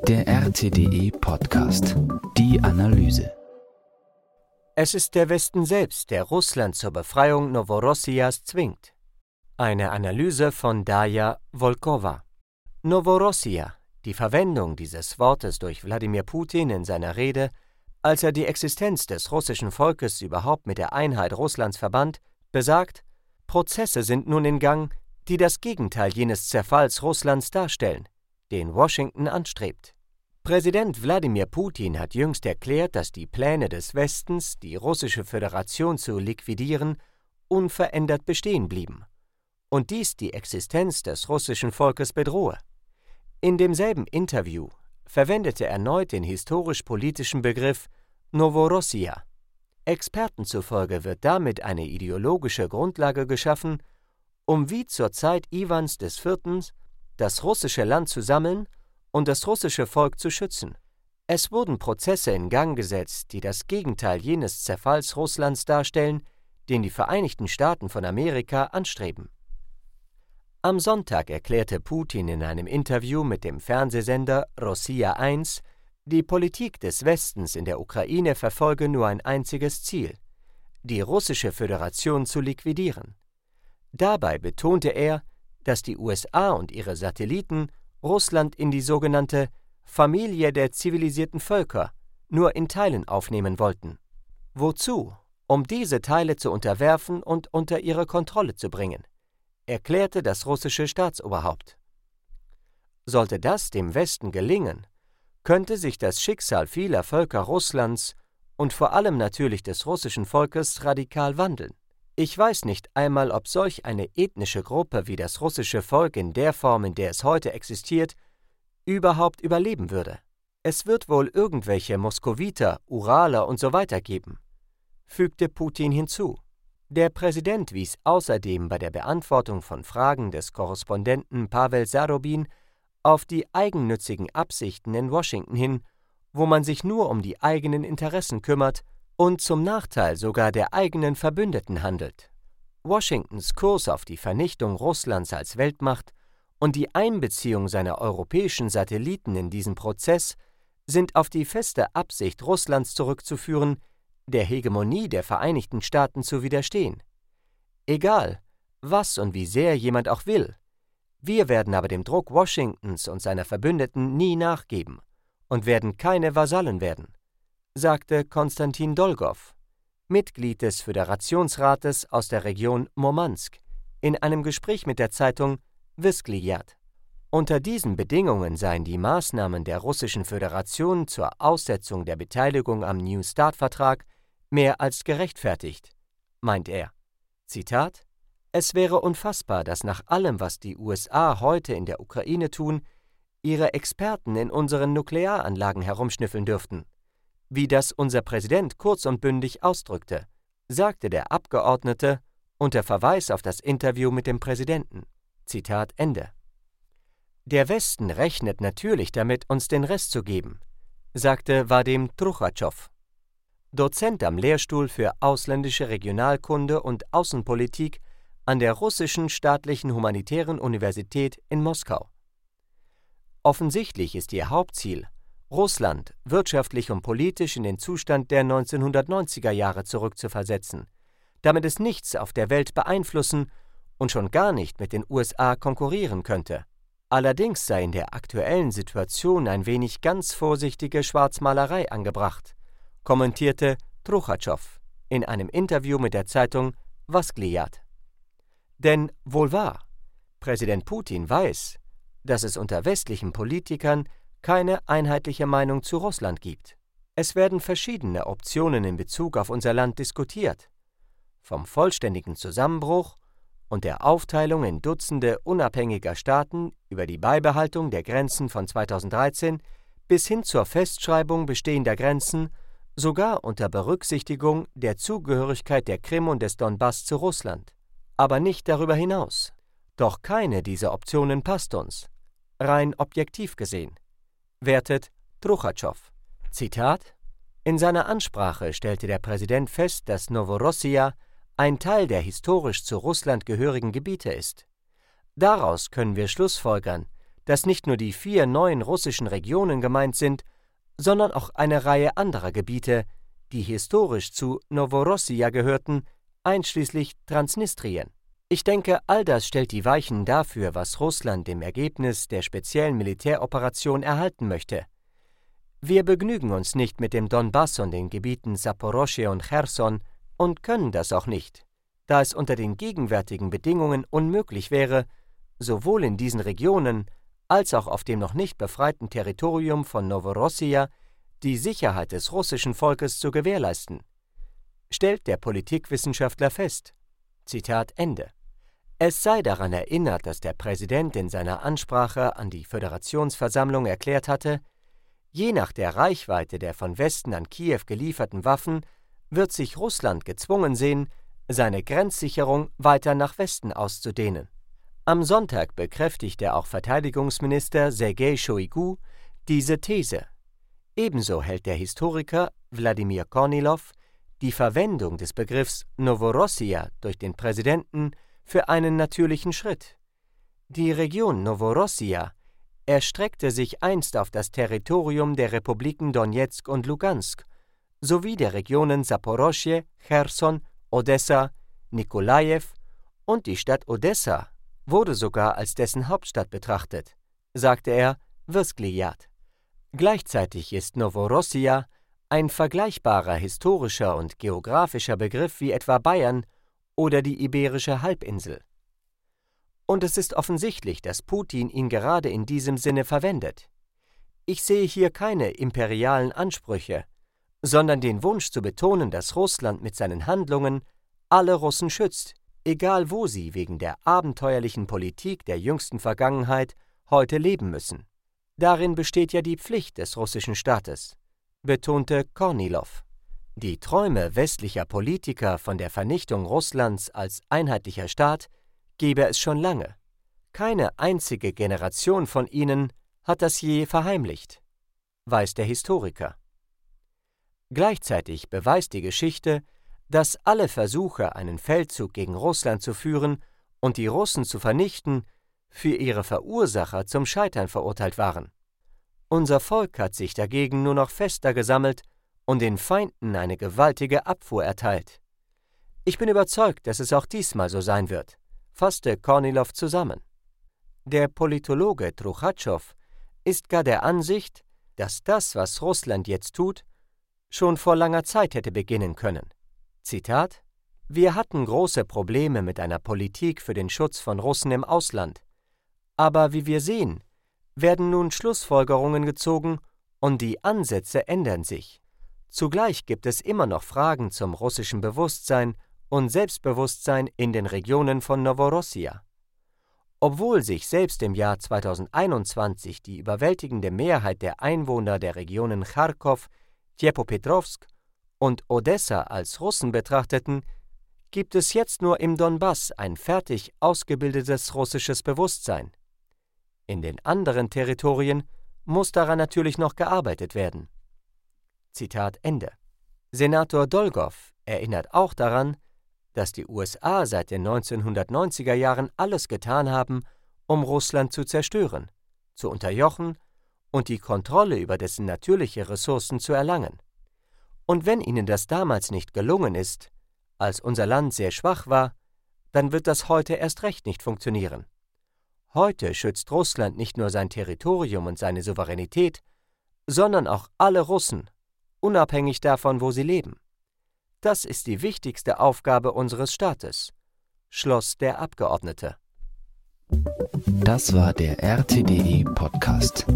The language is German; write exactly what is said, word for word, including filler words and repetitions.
Der R T D E-Podcast. Die Analyse. Es ist der Westen selbst, der Russland zur Befreiung Noworossijas zwingt. Eine Analyse von Darja Volkova. Noworossija, die Verwendung dieses Wortes durch Wladimir Putin in seiner Rede, als er die Existenz des russischen Volkes überhaupt mit der Einheit Russlands verband, besagt, Prozesse sind nun in Gang, die das Gegenteil jenes Zerfalls Russlands darstellen, den Washington anstrebt. Präsident Wladimir Putin hat jüngst erklärt, dass die Pläne des Westens, die russische Föderation zu liquidieren, unverändert bestehen blieben und dies die Existenz des russischen Volkes bedrohe. In demselben Interview verwendete er erneut den historisch-politischen Begriff Noworossija. Experten zufolge wird damit eine ideologische Grundlage geschaffen, um wie zur Zeit Iwans des Vierten das russische Land zu sammeln und das russische Volk zu schützen. Es wurden Prozesse in Gang gesetzt, die das Gegenteil jenes Zerfalls Russlands darstellen, den die Vereinigten Staaten von Amerika anstreben. Am Sonntag erklärte Putin in einem Interview mit dem Fernsehsender Rossija eins, die Politik des Westens in der Ukraine verfolge nur ein einziges Ziel: die russische Föderation zu liquidieren. Dabei betonte er, dass die U S A und ihre Satelliten Russland in die sogenannte Familie der zivilisierten Völker nur in Teilen aufnehmen wollten. Wozu? Um diese Teile zu unterwerfen und unter ihre Kontrolle zu bringen, erklärte das russische Staatsoberhaupt. Sollte das dem Westen gelingen, könnte sich das Schicksal vieler Völker Russlands und vor allem natürlich des russischen Volkes radikal wandeln. Ich weiß nicht einmal, ob solch eine ethnische Gruppe wie das russische Volk in der Form, in der es heute existiert, überhaupt überleben würde. Es wird wohl irgendwelche Moskowiter, Uraler und so weiter geben, fügte Putin hinzu. Der Präsident wies außerdem bei der Beantwortung von Fragen des Korrespondenten Pawel Zarubin auf die eigennützigen Absichten in Washington hin, wo man sich nur um die eigenen Interessen kümmert und zum Nachteil sogar der eigenen Verbündeten handelt. Washingtons Kurs auf die Vernichtung Russlands als Weltmacht und die Einbeziehung seiner europäischen Satelliten in diesen Prozess sind auf die feste Absicht Russlands zurückzuführen, der Hegemonie der Vereinigten Staaten zu widerstehen. Egal, was und wie sehr jemand auch will, wir werden aber dem Druck Washingtons und seiner Verbündeten nie nachgeben und werden keine Vasallen werden, sagte Konstantin Dolgow, Mitglied des Föderationsrates aus der Region Murmansk, in einem Gespräch mit der Zeitung Vysklyad. Unter diesen Bedingungen seien die Maßnahmen der Russischen Föderation zur Aussetzung der Beteiligung am New Start-Vertrag mehr als gerechtfertigt, meint er. Zitat: Es wäre unfassbar, dass nach allem, was die U S A heute in der Ukraine tun, ihre Experten in unseren Nuklearanlagen herumschnüffeln dürften, wie das unser Präsident kurz und bündig ausdrückte, sagte der Abgeordnete unter Verweis auf das Interview mit dem Präsidenten. Zitat Ende. Der Westen rechnet natürlich damit, uns den Rest zu geben, sagte Wadim Truchatschow, Dozent am Lehrstuhl für ausländische Regionalkunde und Außenpolitik an der Russischen Staatlichen Humanitären Universität in Moskau. Offensichtlich ist ihr Hauptziel, Russland wirtschaftlich und politisch in den Zustand der neunzehnhundertneunziger Jahre zurückzuversetzen, damit es nichts auf der Welt beeinflussen und schon gar nicht mit den U S A konkurrieren könnte. Allerdings sei in der aktuellen Situation ein wenig ganz vorsichtige Schwarzmalerei angebracht, kommentierte Truchatschow in einem Interview mit der Zeitung Vysklyad. Denn wohl wahr, Präsident Putin weiß, dass es unter westlichen Politikern keine einheitliche Meinung zu Russland gibt. Es werden verschiedene Optionen in Bezug auf unser Land diskutiert, vom vollständigen Zusammenbruch und der Aufteilung in Dutzende unabhängiger Staaten über die Beibehaltung der Grenzen von zweitausenddreizehn bis hin zur Festschreibung bestehender Grenzen, sogar unter Berücksichtigung der Zugehörigkeit der Krim und des Donbass zu Russland, aber nicht darüber hinaus. Doch keine dieser Optionen passt uns, rein objektiv gesehen, wertet Truchatschow. Zitat: In seiner Ansprache stellte der Präsident fest, dass Noworossija ein Teil der historisch zu Russland gehörigen Gebiete ist. Daraus können wir schlussfolgern, dass nicht nur die vier neuen russischen Regionen gemeint sind, sondern auch eine Reihe anderer Gebiete, die historisch zu Noworossija gehörten, einschließlich Transnistrien. Ich denke, all das stellt die Weichen dafür, was Russland im Ergebnis der speziellen Militäroperation erhalten möchte. Wir begnügen uns nicht mit dem Donbass und den Gebieten Saporoschje und Cherson und können das auch nicht, da es unter den gegenwärtigen Bedingungen unmöglich wäre, sowohl in diesen Regionen als auch auf dem noch nicht befreiten Territorium von Noworossija die Sicherheit des russischen Volkes zu gewährleisten, stellt der Politikwissenschaftler fest. Zitat Ende. Es sei daran erinnert, dass der Präsident in seiner Ansprache an die Föderationsversammlung erklärt hatte, je nach der Reichweite der von Westen an Kiew gelieferten Waffen wird sich Russland gezwungen sehen, seine Grenzsicherung weiter nach Westen auszudehnen. Am Sonntag bekräftigte auch Verteidigungsminister Sergei Shoigu diese These. Ebenso hält der Historiker Wladimir Kornilow die Verwendung des Begriffs Noworossija durch den Präsidenten für einen natürlichen Schritt. Die Region Noworossija erstreckte sich einst auf das Territorium der Republiken Donezk und Lugansk sowie der Regionen Saporoschje, Cherson, Odessa, Nikolajew und die Stadt Odessa wurde sogar als dessen Hauptstadt betrachtet, sagte er Wysklijat. Gleichzeitig ist Noworossija ein vergleichbarer historischer und geografischer Begriff wie etwa Bayern oder die Iberische Halbinsel. Und es ist offensichtlich, dass Putin ihn gerade in diesem Sinne verwendet. Ich sehe hier keine imperialen Ansprüche, sondern den Wunsch zu betonen, dass Russland mit seinen Handlungen alle Russen schützt, egal wo sie wegen der abenteuerlichen Politik der jüngsten Vergangenheit heute leben müssen. Darin besteht ja die Pflicht des russischen Staates, betonte Kornilow. Die Träume westlicher Politiker von der Vernichtung Russlands als einheitlicher Staat gebe es schon lange. Keine einzige Generation von ihnen hat das je verheimlicht, weiß der Historiker. Gleichzeitig beweist die Geschichte, dass alle Versuche, einen Feldzug gegen Russland zu führen und die Russen zu vernichten, für ihre Verursacher zum Scheitern verurteilt waren. Unser Volk hat sich dagegen nur noch fester gesammelt und den Feinden eine gewaltige Abfuhr erteilt. Ich bin überzeugt, dass es auch diesmal so sein wird, fasste Kornilow zusammen. Der Politologe Truchatschow ist gar der Ansicht, dass das, was Russland jetzt tut, schon vor langer Zeit hätte beginnen können. Zitat: Wir hatten große Probleme mit einer Politik für den Schutz von Russen im Ausland. Aber wie wir sehen, werden nun Schlussfolgerungen gezogen und die Ansätze ändern sich. Zugleich gibt es immer noch Fragen zum russischen Bewusstsein und Selbstbewusstsein in den Regionen von Noworossija. Obwohl sich selbst im Jahr zweitausendeinundzwanzig die überwältigende Mehrheit der Einwohner der Regionen Charkow, Dnipropetrovsk und Odessa als Russen betrachteten, gibt es jetzt nur im Donbass ein fertig ausgebildetes russisches Bewusstsein. In den anderen Territorien muss daran natürlich noch gearbeitet werden. Zitat Ende. Senator Dolgow erinnert auch daran, dass die U S A seit den neunzehnhundertneunziger Jahren alles getan haben, um Russland zu zerstören, zu unterjochen und die Kontrolle über dessen natürliche Ressourcen zu erlangen. Und wenn ihnen das damals nicht gelungen ist, als unser Land sehr schwach war, dann wird das heute erst recht nicht funktionieren. Heute schützt Russland nicht nur sein Territorium und seine Souveränität, sondern auch alle Russen, unabhängig davon, wo sie leben. Das ist die wichtigste Aufgabe unseres Staates, schloss der Abgeordnete. Das war der R T D E Podcast.